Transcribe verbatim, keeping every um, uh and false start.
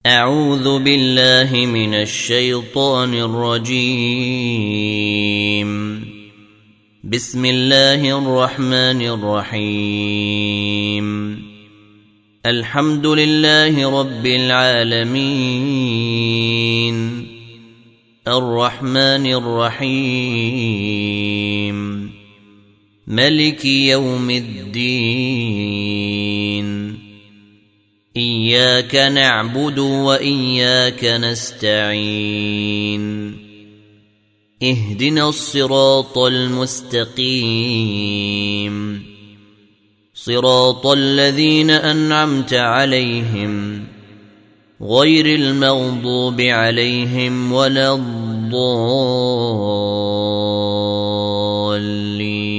أعوذ بالله من الشيطان الرجيم. بسم الله الرحمن الرحيم. الحمد لله رب العالمين، الرحمن الرحيم، ملك يوم الدين. إياك نعبد وإياك نستعين. اهدنا الصراط المستقيم، صراط الذين أنعمت عليهم غير المغضوب عليهم ولا الضالين.